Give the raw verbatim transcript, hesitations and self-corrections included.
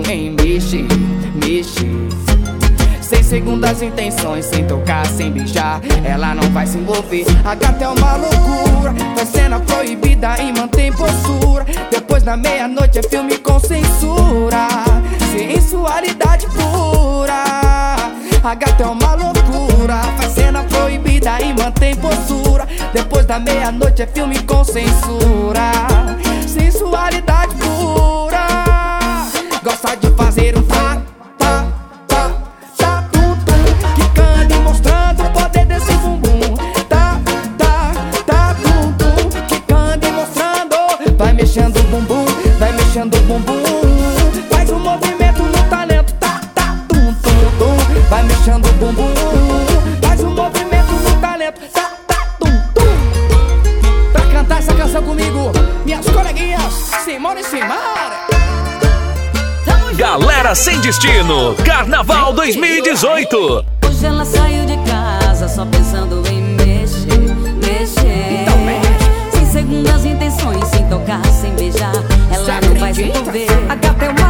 em mexer, mexer. Sem segundas intenções, sem tocar, sem beijar, ela não vai se envolver. A gata é uma loucura, faz cena proibida e mantém postura. Depois da meia-noite é filme com censura, sensualidade pura. A gata é uma loucura, faz cena proibida e mantém postura. Depois da meia-noite é filme com censura, sensualidade pura. Gosta de fazer um tá, tá, tá, tá, tum, tum, quicando e mostrando o poder desse bumbum. Tá, tá, tá, tum, tum, quicando e mostrando. Vai mexendo o bumbum, vai mexendo o bumbum. Faz um movimento no talento, tá, tá, tum, tum, tum. Vai mexendo o bumbum, faz um movimento no talento, tá, tá, tum, tum. Pra cantar essa canção comigo, minhas coleguinhas Simone e Simara. Galera Sem Destino, Carnaval dois mil e dezoito. Hoje ela saiu de casa só pensando em mexer, mexer. Então mexe. Sem segundas intenções, sem tocar, sem beijar, ela Cê não vai se acredita? envolver. A gata é uma